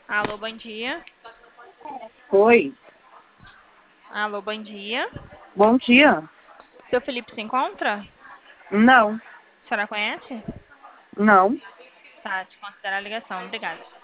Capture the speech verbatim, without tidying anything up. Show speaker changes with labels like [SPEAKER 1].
[SPEAKER 1] Alô, bom dia.
[SPEAKER 2] Oi,
[SPEAKER 1] Alô, bom dia.
[SPEAKER 2] bom dia.
[SPEAKER 1] Seu Felipe se encontra?
[SPEAKER 2] Não,
[SPEAKER 1] A senhora conhece?
[SPEAKER 2] não.
[SPEAKER 1] Tá, te considera a ligação. Obrigada.